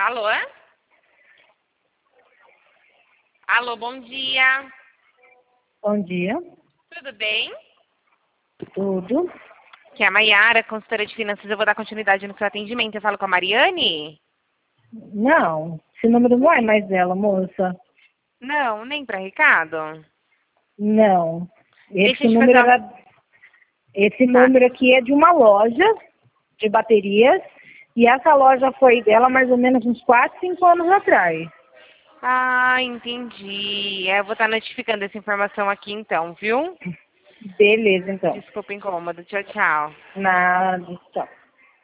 Alô? Alô, bom dia. Bom dia, Tudo bem? tudo. Que é a Maiara, consultora de finanças. Eu vou dar continuidade no seu atendimento. Eu falo com a Mariane? Não, esse número não é mais dela, moça. Não, nem para Ricardo. Não. Deixa Esse eu te número fazer uma... era, esse Tá. número aqui é de uma loja de baterias e essa loja foi dela mais ou menos uns 4, 5 anos atrás. Ah, entendi. Eu vou estar notificando essa informação aqui então, viu? Beleza, então. Desculpa o incômodo. Tchau, tchau. Nada, tchau.